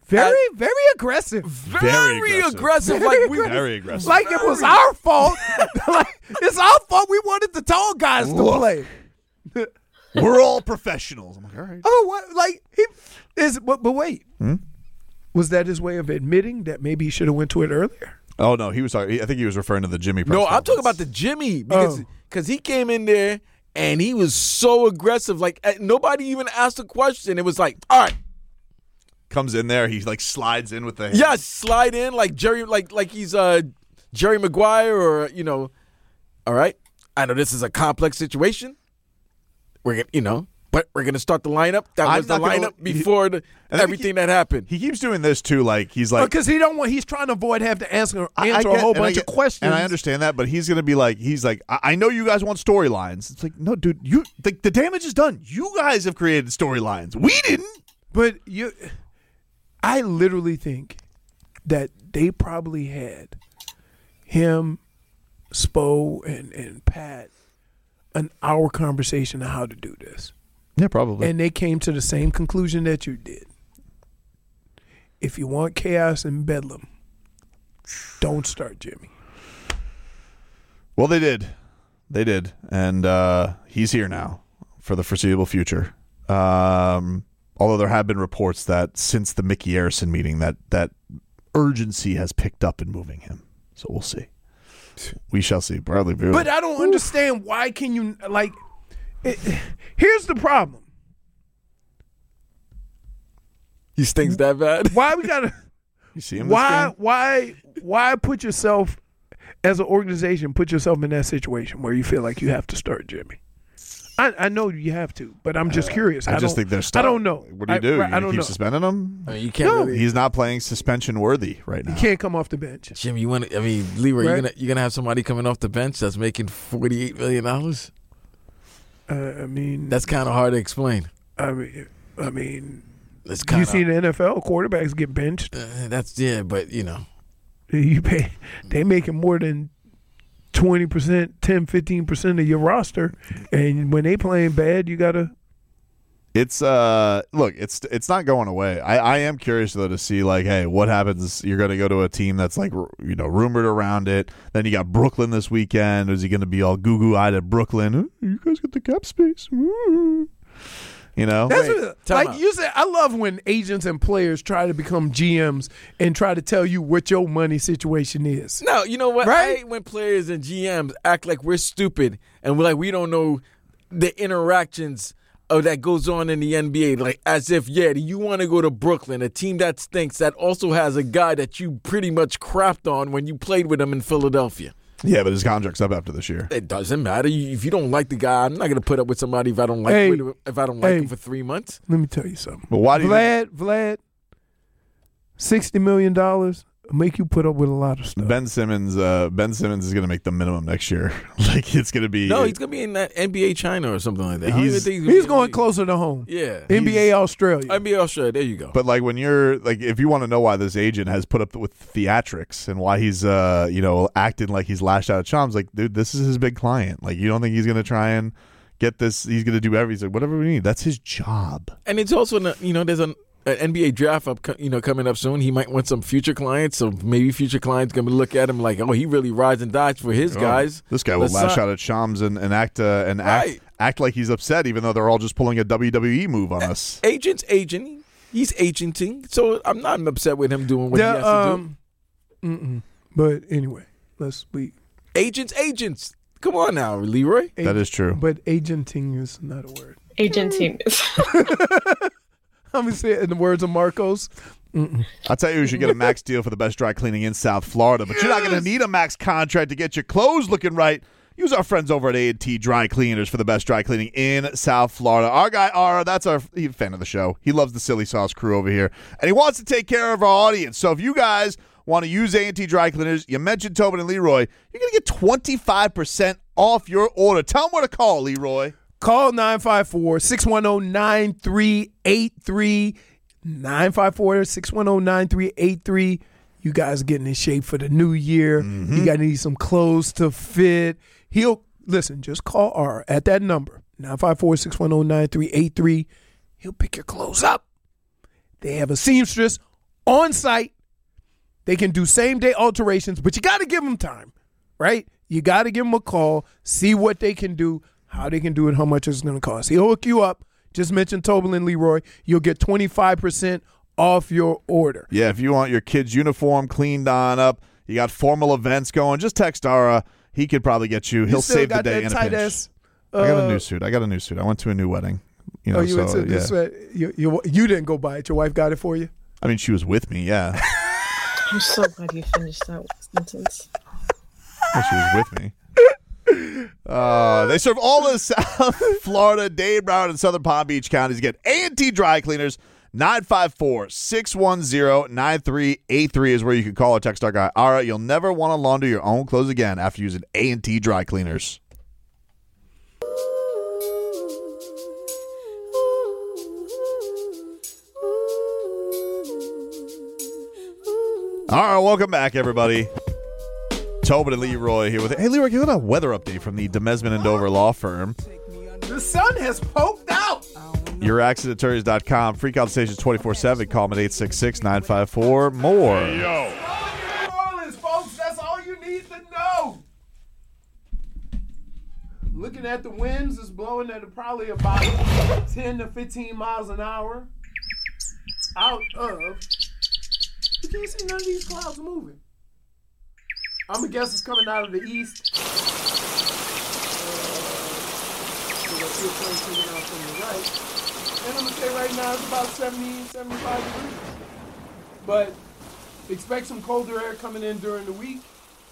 B: Very,
C: At-
B: very aggressive.
C: very,
A: Very aggressive.
C: aggressive. Like we,
A: Very aggressive.
B: Like it was our fault. Like it's our fault. We wanted the tall guys to
A: Look.
B: play.
A: We're all professionals. I'm like, all right.
B: Oh, what? Like he is. But, but wait,
A: Hmm?
B: was that his way of admitting that maybe he should have went to it earlier?
A: Oh no, he was talking. I think he was referring to the Jimmy. press
C: no, I'm talking
A: conference.
C: about the Jimmy because
B: Oh.
C: because he came in there and he was so aggressive. Like uh, nobody even asked a question. It was like, all right,
A: Comes in there, he like slides in with the.
C: yeah, slide in like Jerry, like like he's uh Jerry Maguire or you know, all right. I know this is a complex situation. We're gonna, you know, but we're gonna start the lineup. That
A: I'm
C: was the
A: not gonna-
C: lineup before the,
A: And then
C: everything
A: he-
C: that happened.
A: He keeps doing this too. Like he's like.
B: Because he don't want. He's trying to avoid having to answer, answer
A: I- I
B: a
A: get-
B: whole
A: and I
B: bunch
A: get-
B: of questions.
A: and I understand that, but he's gonna be like, he's like, I, I know you guys want storylines. It's like, no, dude, you the, the damage is done. You guys have created storylines. We didn't.
B: But you, I literally think that they probably had him, Spo, and and Pat an hour conversation on how to do this.
A: Yeah, probably.
B: And they came to the same conclusion that you did. If you want chaos and bedlam, don't start Jimmy.
A: Well, they did. They did. And uh, he's here now for the foreseeable future. Um, although there have been reports that since the Mickey Arison meeting that that urgency has picked up in moving him. So we'll see. We shall see. Bradley Beal.
B: But I don't understand why can you like it, here's the problem.
C: He stinks that bad.
B: Why we gotta
A: you see him this
B: why
A: game?
B: why why put yourself as an organization, put yourself in that situation where you feel like you have to start Jimmy? I, I know you have to, but I'm just curious.
A: I,
B: I,
A: just
B: don't-
A: think they're
B: I
A: stuck.
B: don't know.
A: What do you
B: I-
A: do?
B: right,
A: you
B: I
A: gonna
B: don't
A: keep
B: know.
A: suspending him?
C: I mean, you can't
B: No.
C: really.
A: He's not playing suspension worthy right now.
B: You can't come off the bench.
C: Jimmy, you want? I mean, Leroy,
B: Right.
C: you gonna you gonna have somebody coming off the bench that's making forty eight million dollars?
B: Uh, I mean,
C: That's kind of hard to explain.
B: I mean, I mean,
C: It's
B: you
C: kind
B: see
C: of
B: the N F L quarterbacks get benched.
C: uh, that's yeah, but you know,
B: You pay, they making more than twenty percent, ten, fifteen percent of your roster, and when they playing bad, you gotta.
A: It's uh look, it's it's not going away. I, I am curious though to see like, hey, what happens? You're going to go to a team that's like r- you know rumored around it. Then you got Brooklyn this weekend. Is he going to be all goo goo eyed at Brooklyn? "Ooh, you guys get the cap space. Ooh." You know,
B: That's
C: Wait,
B: what,
C: time
B: like
C: out.
B: you said. I love when agents and players try to become G Ms and try to tell you what your money situation is.
C: no, you know what?
B: Right?
C: I hate when players and G Ms act like we're stupid and we're like we don't know the interactions of that goes on in the N B A. Like as if yeah, you want to go to Brooklyn, a team that stinks that also has a guy that you pretty much crapped on when you played with him in Philadelphia.
A: yeah, but his contract's up after this year.
C: It doesn't matter. You- If you don't like the guy, I'm not going to put up with somebody if I don't like
B: Hey.
C: with him, if I don't like
B: Hey.
C: him for three months.
B: Let me tell you something.
A: But why do you?
B: Vlad, Vlad, sixty million dollars make you put up with a lot of stuff.
A: Ben Simmons, uh, Ben Simmons is going to make the minimum next year. Like it's going to be.
C: No, he's going to be in that N B A China or something like that. I don't
A: He's-
C: even think gonna
B: He's
C: be-
B: going closer to home.
C: Yeah,
B: N B A Australia.
C: N B A Australia. There you go.
A: But like when you're like, if you want to know why this agent has put up with theatrics and why he's uh you know acting like he's lashed out at Chums, like dude, this is his big client. Like you don't think he's gonna try and get this? He's gonna do everything. He's like whatever we need. That's his job.
C: And it's also, not- you know, there's an, an N B A draft up, co- you know, coming up soon. He might want some future clients, so maybe future clients gonna look at him like, oh, he really rides and dies for his guys.
A: This guy will
C: Let's
A: lash
C: not-
A: out at Chums and, and act uh, and
C: Right.
A: act act like he's upset, even though they're all just pulling a W W E move on us.
C: Agent's agent. He's agenting, so I'm not upset with him doing what
B: The,
C: he has to
B: um, mm-mm. But anyway, let's we.
C: do. Agents, agents. Come on now, Leroy.
A: That is true.
B: But agenting is not a word.
E: Agent team is.
B: I'm gonna say it in the words of Marcos.
A: I'll tell you, you should get a max deal for the best dry cleaning in South Florida, but you're not going to need a max contract to get your clothes looking right. Use our friends over at A and T Dry Cleaners for the best dry cleaning in South Florida. Our guy, Ara, that's our he's a fan of the show. He loves the Silly Sauce crew over here, and he wants to take care of our audience. So if you guys want to use A and T Dry Cleaners, you mentioned Tobin and Leroy, you're going to get twenty-five percent off your order. Tell them where to call, Leroy.
B: Call nine five four, six one zero, nine three eight three. nine five four, six one zero, nine three eight three. You guys are getting in shape for the new year.
A: Mm-hmm.
B: You got to need some clothes to fit. He'll, listen, just call R at that number, nine five four, six one zero, nine three eight three. He'll pick your clothes up. They have a seamstress on site. They can do same-day alterations, but you got to give them time, right? You got to give them a call, see what they can do, how they can do it, how much it's going to cost. He'll hook you up. Just mention Tobin and Leroy. You'll get twenty-five percent off your order.
A: Yeah, if you want your kid's uniform cleaned on up, you got formal events going, just text Dara. He could probably get you. He'll
B: You still
A: save the
B: got
A: day
B: that
A: in a
B: tight
A: pinch.
B: ass,
A: I got a
B: uh,
A: new suit. I got a new suit. I went to a new wedding. You know,
B: Oh, you
A: so,
B: went to
A: yeah.
B: this way. You, you, you didn't go buy it. Your wife got it for you?
A: I mean, she was with me, yeah.
E: I'm so glad you finished that sentence.
A: Well, she was with me. Uh, they serve all of South Florida, Dade, Broward, and Southern Palm Beach counties. Get A and T Dry Cleaners. nine five four, six one zero, nine three eight three is where you can call or text our guy, Ara. You'll never want to launder your own clothes again after using A and T Dry Cleaners. All right, welcome back, everybody. Tobin and Leroy here with it. Hey, Leroy, give us a weather update from the Demesman and Dover law firm.
B: The sun has poked out.
A: Your accident attorneys dot com. Free consultations twenty-four seven. Call them at eight six six, nine five four, more.
D: Yo.
B: New Orleans, folks, that's all you need to know. Looking at the winds, it's blowing at probably about ten to fifteen miles an hour. Out of, you can't see none of these clouds moving. I'm gonna guess it's coming out of the east. Uh, so I see a plane coming out from the right. And I'm gonna say right now it's about seventy, seventy-five degrees. But expect some colder air coming in during the week.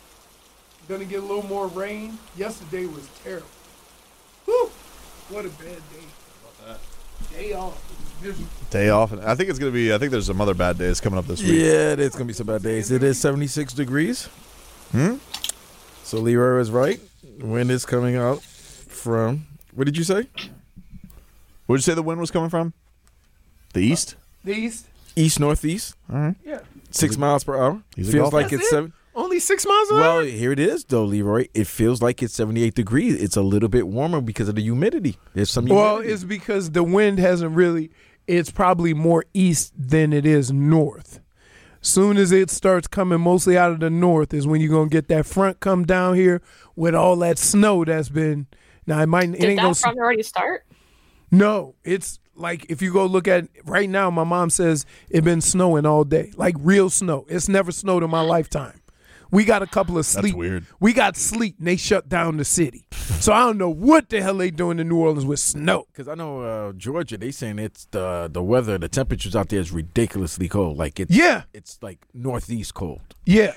B: Gonna get a little more rain. Yesterday was terrible. Whew! What a bad day. How about that? Day off.
A: Day off. And I think it's going to be, I think there's some other bad days coming up this week.
C: Yeah, it's going to be some bad days. It is seventy-six degrees.
A: Hmm?
C: So Leroy was right. Wind is coming out from, what did you say?
A: Where'd you say the wind was coming from? The east?
B: The east?
C: East northeast,
A: All right.
B: Yeah.
C: six miles per hour.
A: He's a
C: Feels
A: golfer.
C: like
B: That's
C: it's
B: it?
C: seven.
B: Only six miles an
C: Well,
B: hour?
C: here it is, though, Leroy. It feels like it's seventy-eight degrees. It's a little bit warmer because of the humidity. There's some humidity.
B: Well, it's because the wind hasn't really, it's probably more east than it is north. Soon as it starts coming mostly out of the north is when you're going to get that front come down here with all that snow that's been, now it might, it
E: Did
B: ain't
E: that
B: going
E: front already start?
B: No, it's like if you go look at right now, my mom says it been snowing all day, like real snow. It's never snowed in my lifetime. We got a couple of sleet.
A: weird.
B: We got sleet, and they shut down the city. So I don't know what the hell they doing in New Orleans with snow.
C: Because I know uh, Georgia, they saying it's the the weather, the temperatures out there is ridiculously cold. Like it's
B: Yeah.
C: it's like northeast cold.
B: Yeah.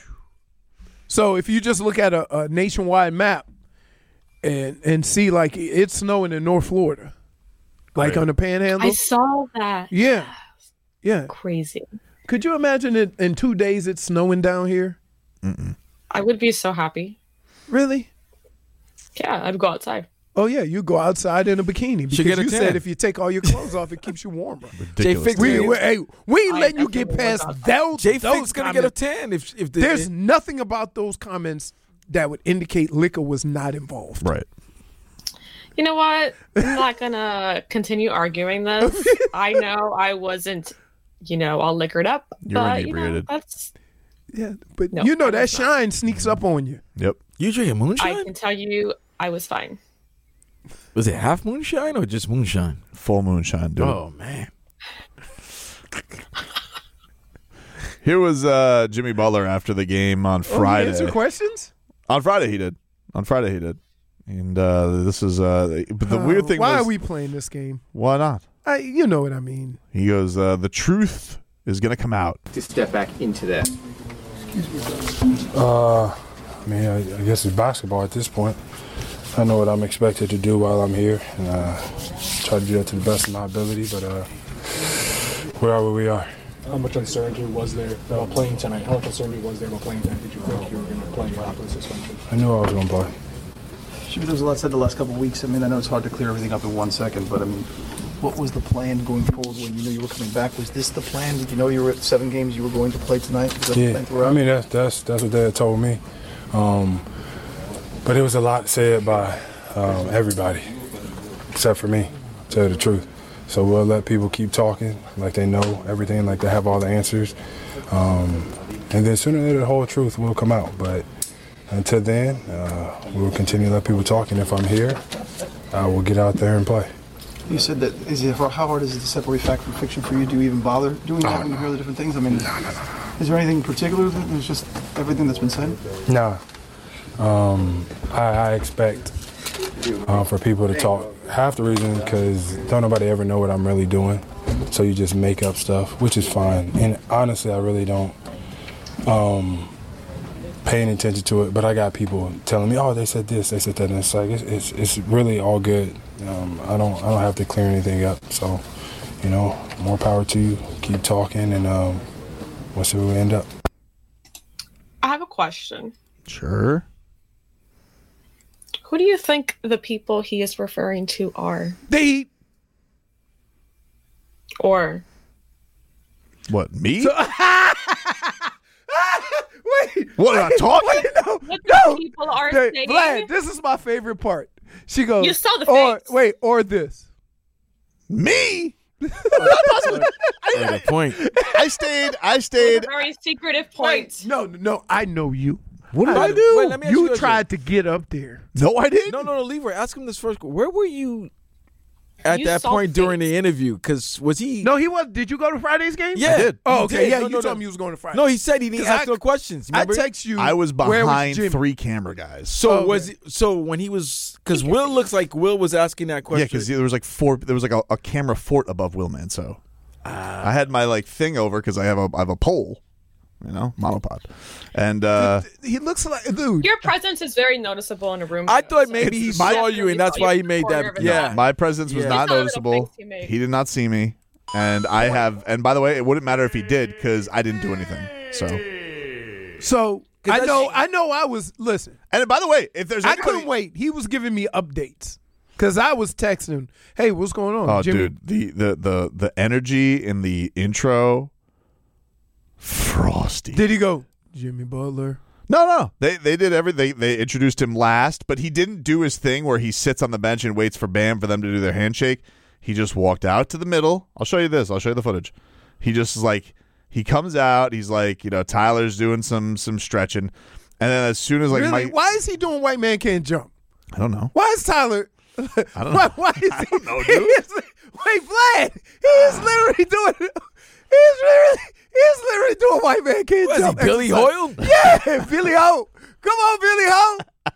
B: So if you just look at a, a nationwide map and and see like it's snowing in North Florida, like on the Panhandle.
E: I saw that.
B: Yeah, yeah.
E: Crazy.
B: Could you imagine it in two days? It's snowing down here.
A: Mm-mm.
E: I would be so happy.
B: Really?
E: Yeah, I'd go outside.
B: Oh yeah, you go outside in a bikini because
C: Should get a
B: you
C: tan.
B: said if you take all your clothes off, it keeps you warmer.
A: Ridiculous.
C: Fix-
B: We, we, hey, we ain't
E: I
B: letting you get
E: definitely
B: past
E: would
B: those.
C: Jay
B: those
C: Fick's gonna get a
B: comments.
C: tan if if the,
B: There's nothing about those comments that would indicate liquor was not involved.
A: Right.
E: You know what? I'm not gonna continue arguing this. I know I wasn't, you know, all liquored up,
A: You were
E: but you know,
A: inebriated.
E: that's.
B: Yeah, but
E: No,
B: you know
E: I
B: that
E: was not.
B: shine sneaks up on you.
A: Yep.
C: you drinking moonshine?
E: I can tell you, I was fine.
C: Was it half moonshine or just moonshine?
A: Full moonshine, dude.
C: Oh man,
A: Here was uh, Jimmy Butler after the game on
B: Oh, you
A: Friday.
B: answer questions?
A: On Friday he did. On Friday he did. And uh, this is uh, but the
B: Uh,
A: weird thing
B: Why
A: was
B: are we playing this game?
A: why not?
B: I, you know what I mean.
A: He goes, uh, the truth is going to come out.
F: To step back into that.
G: Uh, I mean, I, I guess it's basketball at this point. I know what I'm expected to do while I'm here, and uh, try to do that to the best of my ability. But uh, we are where we are.
H: How much uncertainty was there about playing tonight? How much uncertainty was there about playing tonight? Did you think you were going to play after the suspension?
G: I knew I was going to play.
I: There was a lot said the last couple of weeks. I mean, I know it's hard to clear everything up in one second, but I mean, what was the plan going forward when you knew you were coming back? Was this the plan? Did you know you were at seven games you were going to play tonight? Was that the plan
G: Yeah,
I: throughout?
G: I mean that's that's that's what they had told me. Um, but it was a lot said by um, everybody except for me. To tell you the truth. So we'll let people keep talking like they know everything, like they have all the answers. Um, and then sooner or later, the whole truth will come out. But until then, uh, we'll continue to let people talk. And if I'm here, I will get out there and play.
I: You said that, is it, how hard is it to separate fact from fiction for you? Do you even bother doing that
G: Oh,
I: when you
G: no.
I: hear the different things? I mean,
G: No, no, no.
I: is there anything in particular that is just everything that's been said?
G: Nah. Um, I, I expect uh, for people to talk. Half the reason because don't nobody ever know what I'm really doing, so you just make up stuff, which is fine. And honestly, I really don't um, pay any attention to it. But I got people telling me, "Oh, they said this, they said that," and it's like it's it's, it's really all good. Um, I don't I don't have to clear anything up. So, you know, more power to you. Keep talking, and um, we'll see where we end up.
E: I have a question.
A: Sure.
E: Who do you think the people he is referring to are?
B: They
A: What,
E: Or
A: me?
B: wait.
A: What, am I talking?
B: Wait, no,
E: what
B: no.
E: the people are
B: They-
E: saying?
B: Vlad, this is my favorite part. She goes,
E: You saw the
B: or
E: face.
B: wait, or this.
A: Me?
C: At a point.
A: I stayed, I
E: It was
A: stayed.
E: a very secretive point.
B: No, no, no, I know you.
A: What did I
C: Wait,
A: do?
C: let me ask
B: You
C: you a
B: tried to get up there.
A: No, I didn't.
C: No, no, no, Leroy. Ask him this first. Where were you at
E: You
C: that
E: saw
C: point during
E: face.
C: the interview? Because was he?
B: No, he was. Did you go to Friday's game?
C: Yeah,
A: did.
B: Oh,
C: he
B: okay.
C: did.
B: Yeah,
C: No,
B: you
C: no,
B: told
C: no.
B: me you was going to Friday.
C: No, he said he didn't
B: 'Cause
C: ask
B: I-
C: no questions.
B: I
C: Remember?
B: text you.
A: I was
B: where
A: behind
B: Jimmy?
A: three camera guys.
C: So
B: Oh,
C: was
B: okay.
C: it, so when he was because Will looks like Will was asking that question.
A: Yeah, because there was like four. There was like a, a camera fort above Willman. So I had my like thing over because I have a I have a pole, you know, monopod, and uh,
B: He looks like dude.
E: Your presence is very noticeable in a room.
C: I
E: though,
C: thought
E: so
C: maybe he
A: It's my-
C: saw you and that's why he made
E: corner
C: that.
E: of his
C: Yeah,
E: eye.
A: my presence was
C: Yeah.
A: not
E: Just a little
A: noticeable.
E: face he made.
A: He did not see me, and I have. And by the way, it wouldn't matter if he did because I didn't do anything. So,
B: So
C: 'Cause
B: I
C: that's-
B: know. I know. I was. Listen.
A: and by the way, if there's
B: I
A: anybody,
B: couldn't wait. He was giving me updates because I was texting. Hey, what's going on,
A: oh,
B: Jimmy?
A: dude, the, the the the energy in the intro, frosty.
B: Did he go, Jimmy Butler?
A: No, no, they they did everything. They introduced him last, but he didn't do his thing where he sits on the bench and waits for Bam for them to do their handshake. He just walked out to the middle. I'll show you this. I'll show you the footage. He just is like he comes out. He's like, you know, Tyler's doing some some stretching, and then as soon as like
B: Really?
A: Mike,
B: Why is he doing White Man Can't Jump?
A: I don't know.
B: Why is Tyler?
A: I don't
B: why,
A: know.
B: why is
A: I
B: he?
A: don't know,
B: he
A: dude.
B: is- wait, Vlad. He is literally doing. He's literally. He's literally doing White Man Can't
C: was he
B: Jump.
C: Billy
B: exercise.
C: Hoyle?
B: Yeah, Billy Ho. Come on, Billy Ho.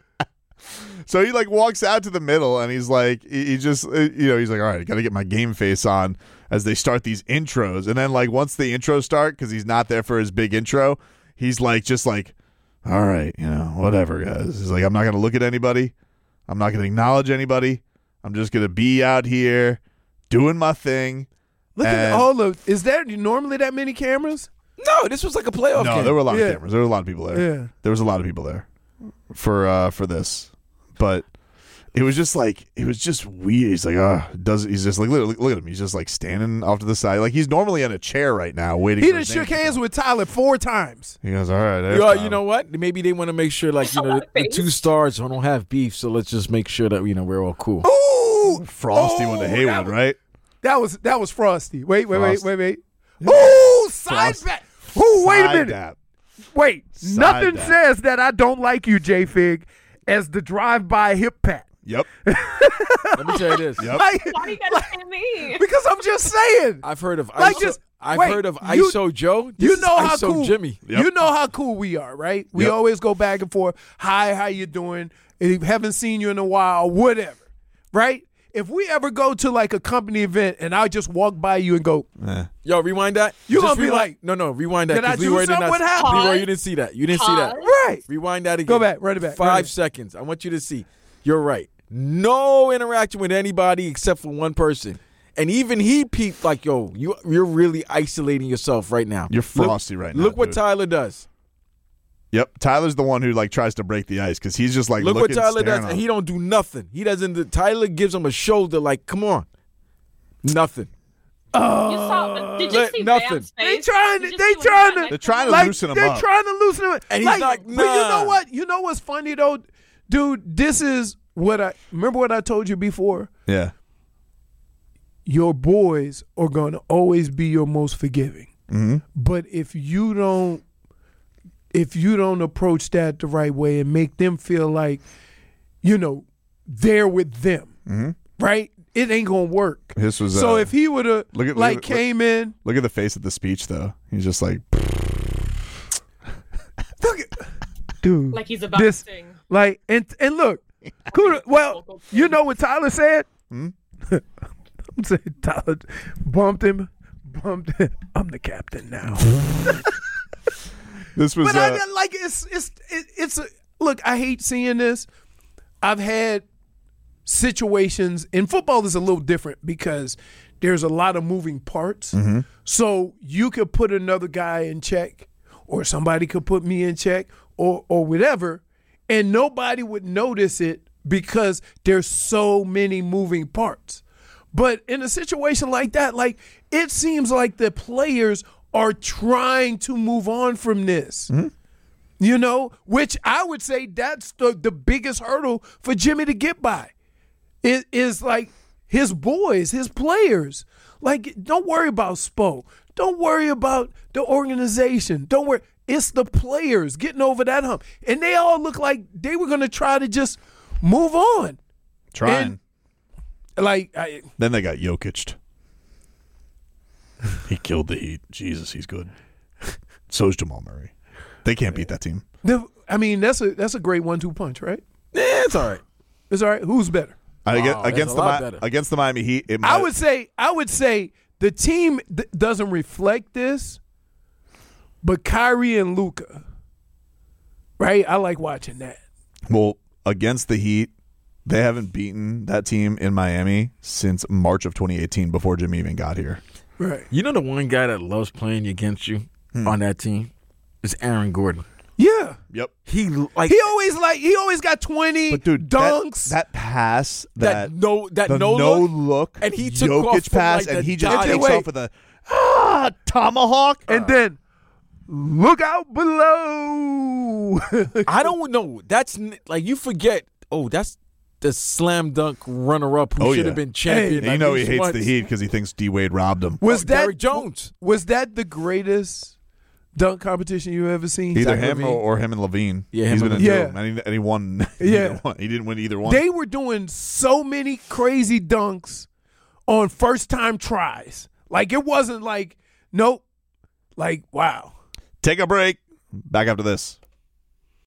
A: So he like walks out to the middle and he's like, he, he just, uh, you know, he's like, all right, I got to get my game face on as they start these intros. And then like once the intros start, because he's not there for his big intro, he's like, just like, all right, you know, whatever, guys. He's like, I'm not going to look at anybody. I'm not going to acknowledge anybody. I'm just going to be out here doing my thing.
B: Look at
A: And-
B: all of. Is there normally that many cameras?
C: No, this was like a playoff
A: No,
C: game.
A: there were a lot
B: Yeah.
A: of cameras. There were a lot of people there.
B: Yeah.
A: There was a lot of people there for uh, for this, but it was just like it was just weird. He's like, ah, does he's just like look, look at him. He's just like standing off to the side, like he's normally in a chair right now waiting.
B: He
A: for
B: done
A: his name
B: shook
A: to
B: hands
A: come.
B: with Tyler four times.
A: He goes, all right. there's
C: Yeah,
A: Tyler."
C: you know what? Maybe they want to make sure, like, you know, the, the two stars don't have beef, so let's just make sure that, you know, we're all cool.
B: Ooh,
A: Frosty
B: oh,
A: went to
B: that
A: Haywood,
B: was-
A: right?
B: That was that was Frosty. Wait, wait,
A: Frost.
B: wait, wait, wait. Ooh, side
A: Frost.
B: back. Ooh, wait a
A: Side
B: minute.
A: dap.
B: Wait,
A: Side
B: nothing
A: dap.
B: says that I don't like you, J Fig, as the drive-by hip pat.
A: Yep.
C: Let me tell you this.
A: Yep.
B: Like,
E: Why do you gotta say me?
B: because I'm just saying.
C: I've heard of
B: Like,
C: ISO,
B: just-
C: I've
B: wait,
C: heard of
B: you-
C: I S O Joe. This
B: You
C: is
B: know
C: I
B: how
C: S O
B: cool
C: Jimmy.
A: Yep.
B: You know how cool we are, right? We
A: Yep.
B: always go back and forth. Hi, how you doing? If haven't seen you in a while, whatever. Right? If we ever go to like a company event and I just walk by you and go,
A: Eh.
C: Yo, rewind that.
B: You
C: Just
B: gonna be
C: rewind-
B: like,
C: no, no, rewind that.
B: did I
C: 'cause
B: do
C: Leroy did
B: something?
C: not-
B: What happened?
C: Leroy, you didn't see that. You didn't see that.
E: Pause.
B: right.
C: Rewind that again.
B: Go back, run it back, run
C: Five
B: it back.
C: seconds. I want you to see. You're right. No interaction with anybody except for one person. And even he peeped like, yo, you, you're really isolating yourself right now.
A: You're
C: Look-
A: frosty right now,
C: Look what
A: dude.
C: Tyler does.
A: Yep. Tyler's the one who like tries to break the ice because he's just like
C: Look what
A: looking,
C: Tyler
A: staring
C: does.
A: on
C: And he
A: him.
C: don't do nothing. He doesn't. Tyler gives him a shoulder like, come on. Nothing.
E: You saw, did you
C: Let-
E: see
C: nothing.
E: Bam's
B: They
E: face?
B: trying
E: Did
B: to,
E: you
B: they
E: see when he
B: trying
E: got
B: to,
E: next
A: They're trying to
B: like,
A: loosen him
B: they're
A: up.
B: trying to loosen him up.
C: And he's like,
B: But you know
C: nah.
B: what? You know what's funny though, dude? This is what I remember. What I told you before.
A: Yeah.
B: your boys are going to always be your most forgiving.
A: Mm-hmm.
B: But if you don't if you don't approach that the right way and make them feel like, you know, they're with them,
A: Mm-hmm.
B: right? It ain't gonna work.
A: This was
B: so
A: uh,
B: if he would have
A: look at-
B: like
A: look at-
B: came in,
A: Look at the face of the speech, though. He's just like,
B: look at, dude,
E: Like he's about
B: this,
E: to sing.
B: like and and look, kudos, well, you know what Tyler said?
A: Hmm?
B: I'm saying Tyler bumped him, bumped him. I'm the captain now.
A: this was.
B: But
A: uh,
B: I like it's it's it, it's a look. I hate seeing this. I've had situations in football is a little different because there's a lot of moving parts.
A: Mm-hmm.
B: So you could put another guy in check, or somebody could put me in check, or or whatever, and nobody would notice it because there's so many moving parts. But in a situation like that, like it seems like the players are trying to move on from this.
A: Mm-hmm.
B: You know, which I would say that's the, the biggest hurdle for Jimmy to get by. It is like his boys, his players. Like, don't worry about Spo. Don't worry about the organization. Don't worry. It's the players getting over that hump. And they all look like they were going to try to just move on.
A: trying.
B: And, like, I,
A: Then they got Jokic'd. He killed the Heat. Jesus, he's good. So's Jamal Murray. They can't beat that team.
B: the, I mean, that's a that's a great one two punch, right?
C: Yeah, it's all right.
B: It's all right. Who's better?
A: I,
C: Wow, that's
A: against
C: a
A: the
C: lot
A: Mi-
C: better.
A: against the Miami Heat, it
B: I
A: might-
B: would say I would say the team th- doesn't reflect this, but Kyrie and Luka, right? I like watching that.
A: Well, against the Heat, they haven't beaten that team in Miami since March of twenty eighteen, before Jimmy even got here.
B: Right.
C: You know the one guy that loves playing against you
A: Hmm.
C: on that team is Aaron Gordon.
B: Yeah.
A: Yep.
C: He like
B: He always like he always got twenty
A: But dude, that-
B: dunks.
A: That, pass,
C: that,
A: that,
C: no that
A: the
C: no,
A: no
C: look,
A: look,
C: and he took
A: Jokic
C: off from,
A: pass,
C: like,
A: and
C: the
A: he just
C: dot.
A: takes
B: Wait.
A: off with a ah, tomahawk.
B: and then look out below.
C: I don't know. That's n- like you forget. Oh, that's the slam dunk runner up who
A: Oh,
C: should
A: yeah.
C: have been champion.
A: And you
C: at
A: know he
C: least
A: hates
C: once.
A: the Heat because he thinks D Wade robbed him.
B: was
C: Oh,
B: that
C: Derrick Jones?
B: Was that the greatest dunk competition you ever seen?
A: Either
C: Zach
A: him or,
C: LaVine.
A: or him and Levine.
C: Yeah,
A: he's
C: him
A: been
C: and
A: in
B: Levine.
A: two, and he, and he won.
B: Yeah.
A: neither one. He didn't win either one.
B: They were doing so many crazy dunks on first time tries. Like it wasn't like nope. Like wow.
A: Take a break. Back after this.